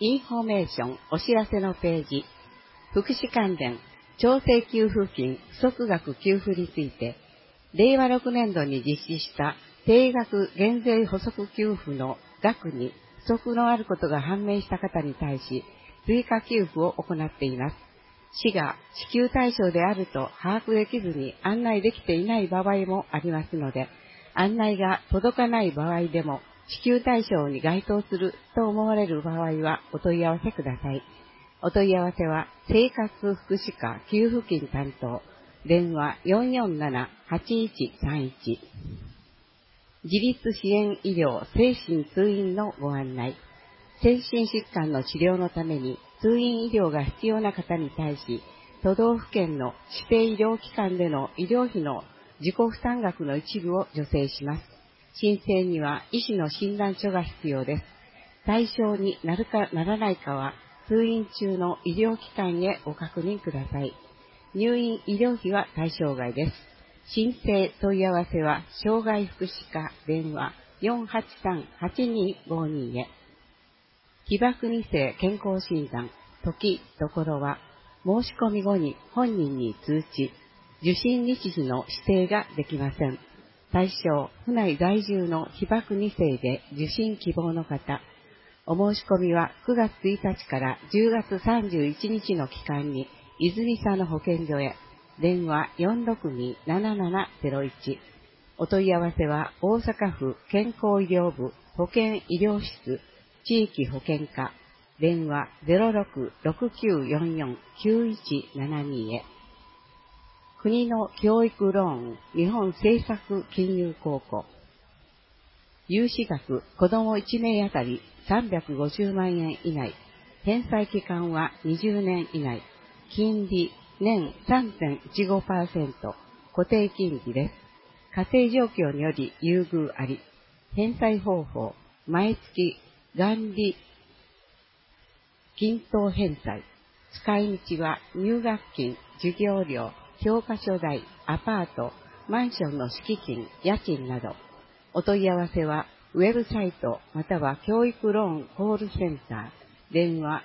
インフォメーションお知らせのページ、福祉関連調整給付金不足額給付について、令和6年度に実施した定額減税補足給付の額に不足のあることが判明した方に対し、追加給付を行っています。市が支給対象であると把握できずに案内できていない場合もありますので、案内が届かない場合でも支給対象に該当すると思われる場合はお問い合わせください。お問い合わせは生活福祉課給付金担当、電話 447-8131。自立支援医療精神通院のご案内。精神疾患の治療のために通院医療が必要な方に対し、都道府県の指定医療機関での医療費の自己負担額の一部を助成します。申請には医師の診断書が必要です。対象になるかならないかは、通院中の医療機関へご確認ください。入院医療費は対象外です。申請問い合わせは、障害福祉課電話 483-8252 へ。被爆2世健康診断、時、ところは、申し込み後に本人に通知、受診日時の指定ができません。対象、府内在住の被爆2世で受診希望の方、お申し込みは9月1日から10月31日の期間に、泉佐野保健所へ、電話 462-7701。お問い合わせは大阪府健康医療部保健医療室地域保健課、電話 0669449172 へ。国の教育ローン日本政策金融公庫。融資額子ども1名あたり350万円以内。返済期間は20年以内。金利年 3.15%。固定金利です。家庭状況により優遇あり。返済方法、毎月元利均等返済。使い道は入学金、授業料、教科書代、アパート、マンションの敷金、家賃など。お問い合わせはウェブサイトまたは教育ローンコールセンター、電話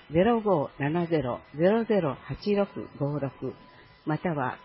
0570-008656 または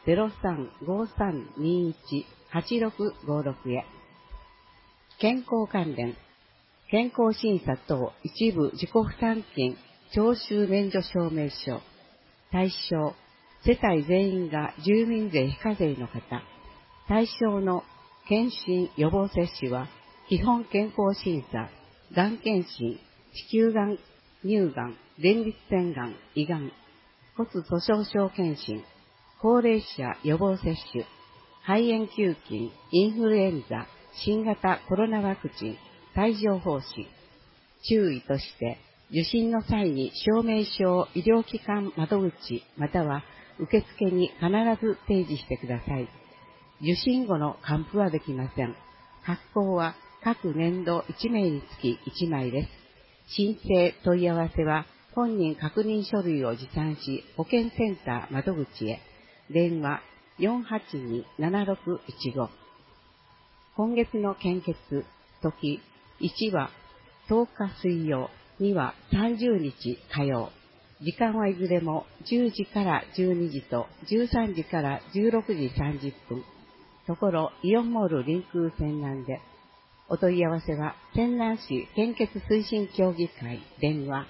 0353218656 へ。健康関連、健康審査等一部自己負担金徴収免除証明書。対象、世帯全員が住民税非課税の方。対象の検診予防接種は、基本健康審査、がん検診、子宮がん、乳がん、前立腺がん、胃がん、骨粗鬆症検診、高齢者予防接種、肺炎球菌、インフルエンザ、新型コロナワクチン、帯状疱疹。注意として、受診の際に証明書を医療機関窓口または受付に必ず提示してください。受診後の還付はできません。発行は各年度1名につき1枚です。申請問い合わせは本人確認書類を持参し保健センター窓口へ。電話 482-7615。今月の献血時、1は10日水曜、2は30日火曜。時間はいずれも10時から12時と13時から16時30分。ところイオンモール臨空泉南で。お問い合わせは泉南市献血推進協議会電話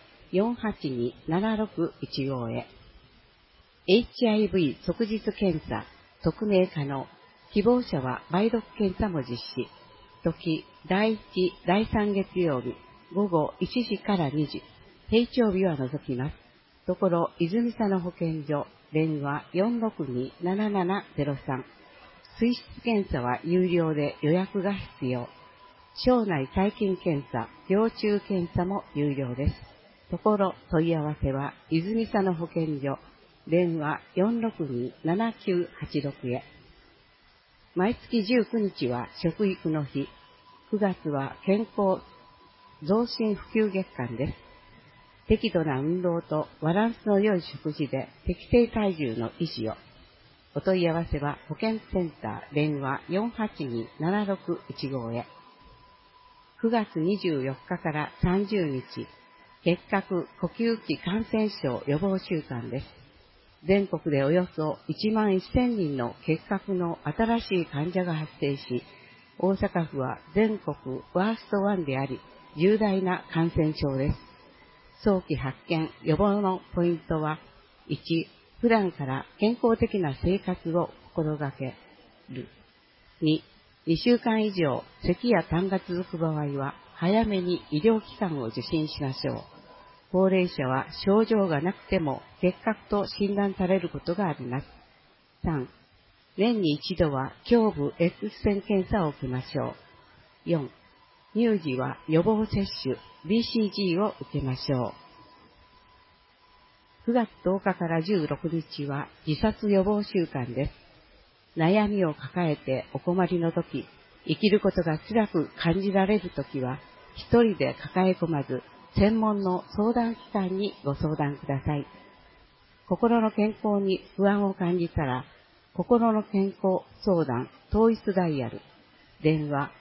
482-7615 へ。HIV 即日検査匿名可能。希望者は梅毒検査も実施。時第1、第3月曜日午後1時から2時。平常日は除きます。ところ泉佐野保健所電話 462-7703。水質検査は有料で予約が必要。腸内細菌検査、病虫検査も有料です。ところ問い合わせは泉佐野保健所電話 462-7986 へ。毎月19日は食育の日。9月は健康増進普及月間です。適度な運動とバランスの良い食事で適正体重の維持を。お問い合わせは保健センター電話 482-7615 へ。9月24日から30日、 結核・呼吸器感染症予防週間です。全国でおよそ1万1000人の結核の新しい患者が発生し、大阪府は全国ワースト1であり、重大な感染症です。早期発見・予防のポイントは、1、普段から健康的な生活を心がける。2、2週間以上、咳や痰が続く場合は、早めに医療機関を受診しましょう。高齢者は症状がなくても結核と診断されることがあります。3、年に一度は胸部 X 線検査を受けましょう。4、乳児は予防接種 BCG を受けましょう。9月10日から16日は自殺予防週間です。悩みを抱えてお困りの時、生きることが辛く感じられる時は、一人で抱え込まず、専門の相談機関にご相談ください。心の健康に不安を感じたら、心の健康相談統一ダイヤル、電話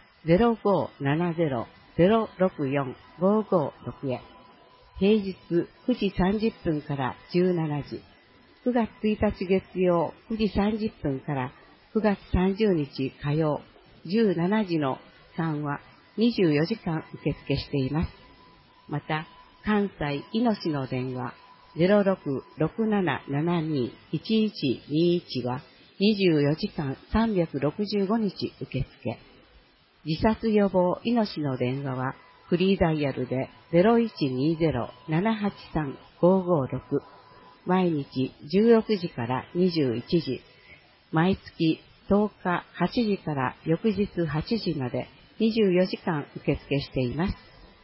0570-064-556 へ、平日9時30分から17時、9月1日月曜9時30分から9月30日火曜17時の間は24時間受付しています。また、関西いのしの電話 0667721121 は24時間365日受付。自殺予防いのしの電話はフリーダイヤルで 0120-783-556、毎日16時から21時、毎月10日8時から翌日8時まで24時間受付しています。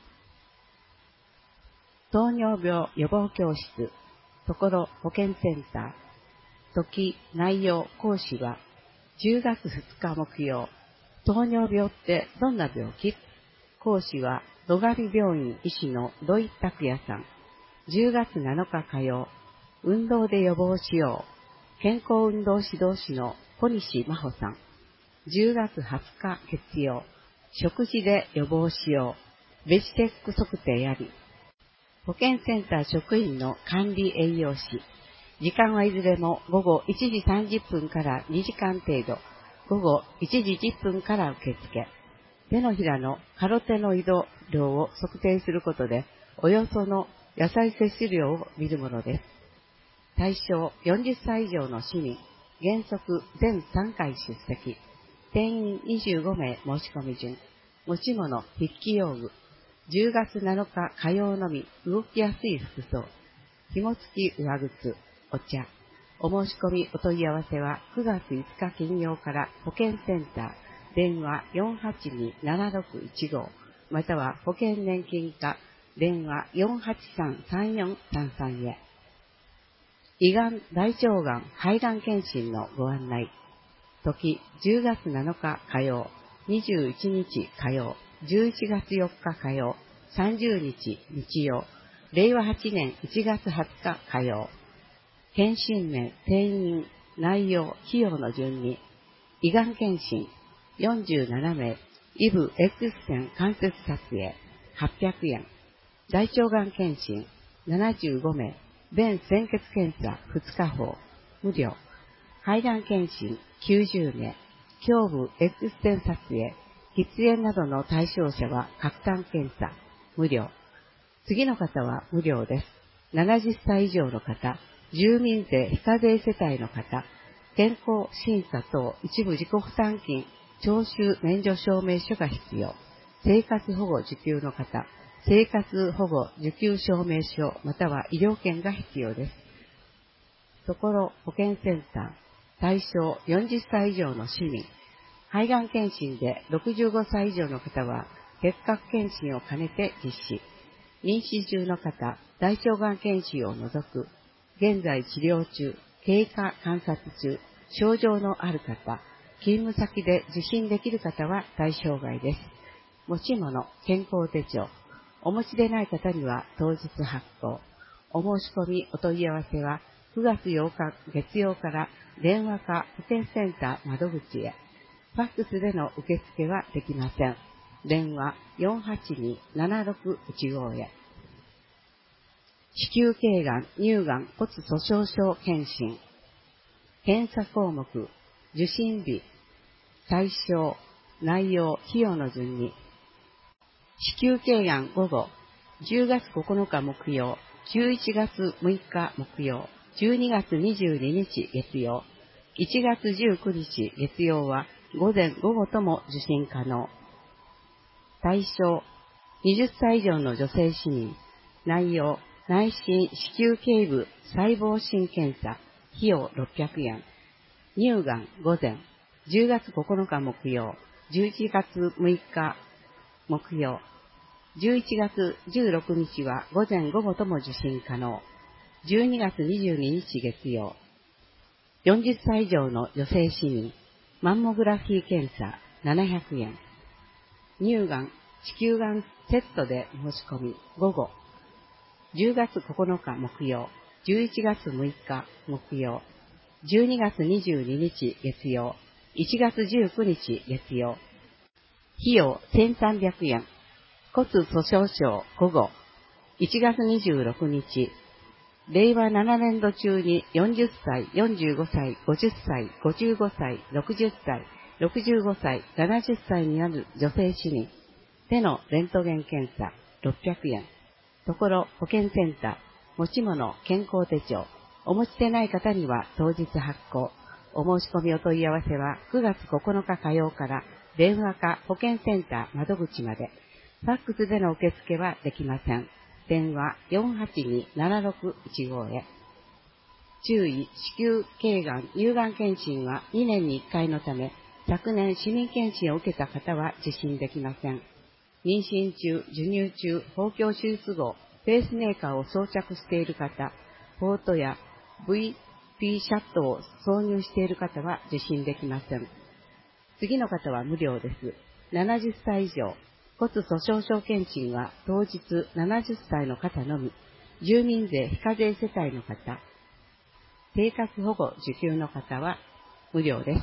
糖尿病予防教室、ところ保健センター、時、内容、講師は、10月2日木曜、糖尿病ってどんな病気？講師は、野上病院医師の土井拓也さん。10月7日火曜、運動で予防しよう、健康運動指導士の小西真帆さん。10月20日月曜、食事で予防しよう、ベジテック測定やり、保健センター職員の管理栄養士。時間はいずれも午後1時30分から2時間程度、午後1時10分から受付。手のひらのカロテノイド量を測定することで、およその野菜摂取量を見るものです。対象40歳以上の市民、原則全3回出席。定員25名申し込み順。持ち物、筆記用具。10月7日火曜のみ動きやすい服装。紐付き上靴、お茶。お申し込みお問い合わせは9月5日金曜から保健センター、電話 482-7615 または保険年金課、電話 483-3433 へ。胃がん、大腸がん、肺がん検診のご案内。時、10月7日火曜、21日火曜、11月4日火曜、30日日曜、令和8年1月20日火曜。検診名、定員、内容、費用の順に、胃がん検診47名、イブ X 線関節撮影800円。大腸がん検診75名、便潜血検査2日法無料。肺がん検診90名、胸部 X 線撮影、喫煙などの対象者は核酸検査無料。次の方は無料です。70歳以上の方、住民税非課税世帯の方、健康審査等一部自己負担金徴収免除証明書が必要。生活保護受給の方、生活保護受給証明書または医療券が必要です。ところ保健センター、対象40歳以上の市民、肺がん検診で65歳以上の方は結核検診を兼ねて実施。妊娠中の方、大腸がん検診を除く、現在治療中、経過観察中、症状のある方、勤務先で受診できる方は対象外です。持ち物、健康手帳。お持ちでない方には当日発行。お申し込みお問い合わせは9月8日月曜から電話か保健センター窓口へ。ファックスでの受付はできません。電話 482-7615 へ。 子宮頸がん、乳がん、骨粗鬆症検診。検査項目、受診日、対象、内容、費用の順に。子宮頸がん午後、10月9日木曜、11月6日木曜、12月22日月曜、1月19日月曜は午前午後とも受診可能。対象、20歳以上の女性市民。内容、内心子宮頸部細胞診検査、費用600円。乳がん午前、10月9日木曜、11月6日木曜、11月16日は午前午後とも受診可能。12月22日月曜。40歳以上の女性市民、マンモグラフィー検査700円。乳がん、子宮がんセットで申し込み、午後。10月9日木曜、11月6日木曜、12月22日月曜、1月19日月曜。費用1300円。骨粗鬆症午後。1月26日。令和7年度中に40歳、45歳、50歳、55歳、60歳、65歳、70歳になる女性市民。手のレントゲン検査600円。ところ保健センター、持ち物健康手帳。お持ちでない方には当日発行。お申し込みお問い合わせは9月9日火曜から電話か保健センター窓口まで。ファックスでの受付はできません。電話 482-7615 へ。注意、子宮頸がん、乳がん検診は2年に1回のため、昨年市民検診を受けた方は受診できません。妊娠中、授乳中、包協手術後、ペースメーカーを装着している方、ポートや VP シャットを挿入している方は受診できません。次の方は無料です。70歳以上。骨粗鬆症検診は当日70歳の方のみ。住民税非課税世帯の方。生活保護受給の方は無料です。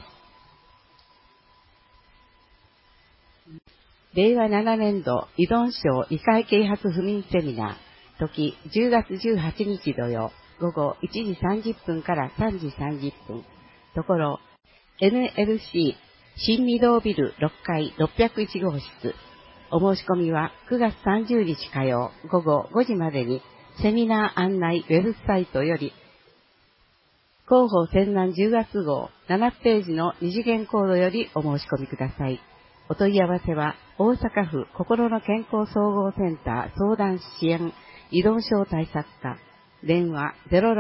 令和7年度依存症医会啓発不眠セミナー。時10月18日土曜。午後1時30分から3時30分。ところ、NLC 新御堂ビル6階601号室。お申し込みは9月30日火曜午後5時までにセミナー案内ウェブサイトより、広報泉南10月号7ページの二次元コードよりお申し込みください。お問い合わせは大阪府心の健康総合センター相談支援依存症対策課。電話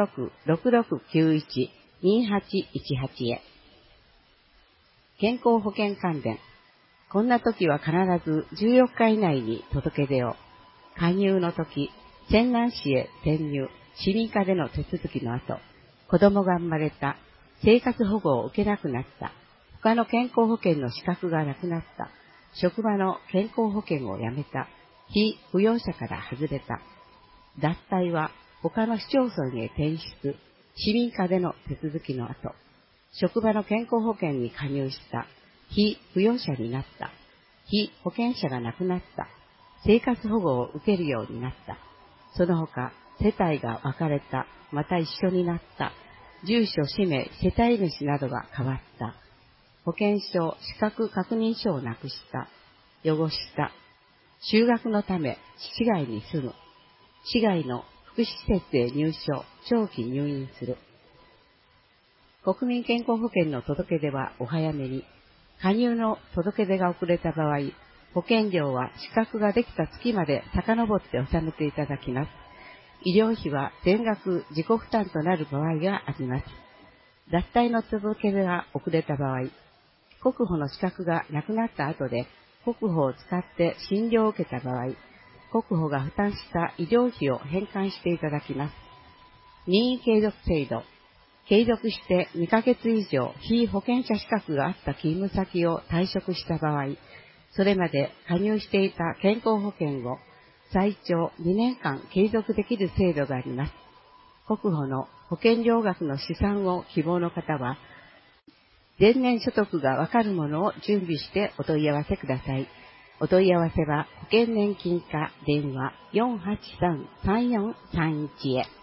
0666912818 へ。健康保険関連。こんな時は必ず14日以内に届け出を。加入の時、泉南市へ転入、市民課での手続きの後、子供が生まれた、生活保護を受けなくなった、他の健康保険の資格がなくなった、職場の健康保険を辞めた、非扶養者から外れた、脱退は他の市町村へ転出、市民課での手続きの後、職場の健康保険に加入した、非扶養者になった、被保険者が亡くなった、生活保護を受けるようになった、その他世帯が分かれた、また一緒になった、住所、氏名、世帯主などが変わった、保険証、資格確認書をなくした、汚した、就学のため市外に住む、市外の福祉施設へ入所、長期入院する。国民健康保険の届け出はお早めに。加入の届け出が遅れた場合、保険料は資格ができた月まで遡って納めていただきます。医療費は全額自己負担となる場合があります。脱退の届け出が遅れた場合、国保の資格がなくなった後で国保を使って診療を受けた場合、国保が負担した医療費を返還していただきます。任意継続制度。継続して2ヶ月以上非保険者資格があった勤務先を退職した場合、それまで加入していた健康保険を最長2年間継続できる制度があります。国保の保険料額の試算を希望の方は、前年所得がわかるものを準備してお問い合わせください。 お問い合わせは保険年金課電話483-3431へ。